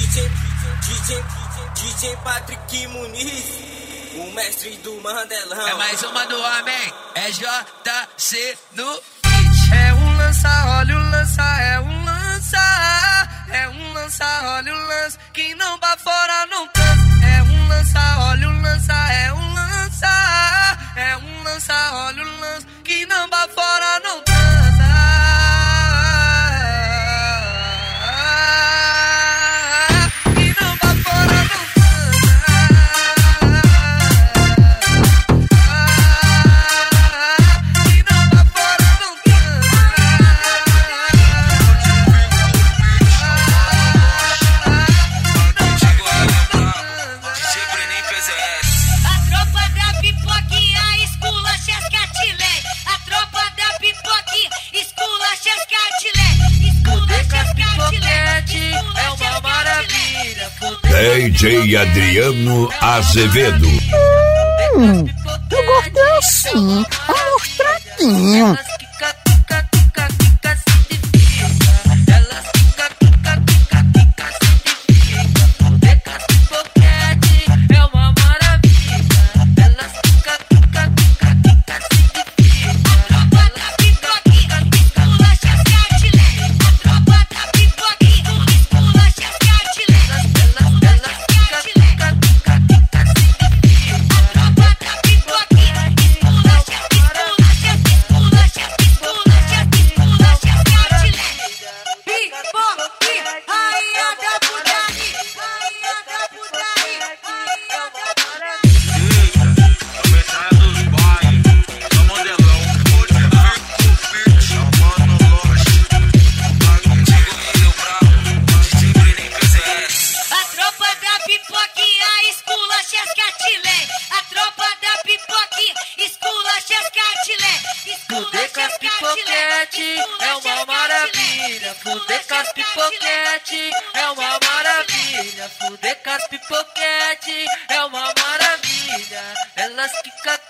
DJ Patrick Muniz, o mestre do Mandelão. É mais uma do homem, é JC no É um lança, olha o lança, é um lança. É um lança, olha o lança, que não pra fora não cansa. É um lança, olha o lança, é um lança. É um lança, olha o lança, que não pra fora não cansa. DJ Adriano Azevedo. Eu gostei sim, é um traquinho. Fuder com as pipoquete é uma maravilha. Fuder com as pipoquete é uma maravilha. Fuder com as pipoquete é uma maravilha. Elas quica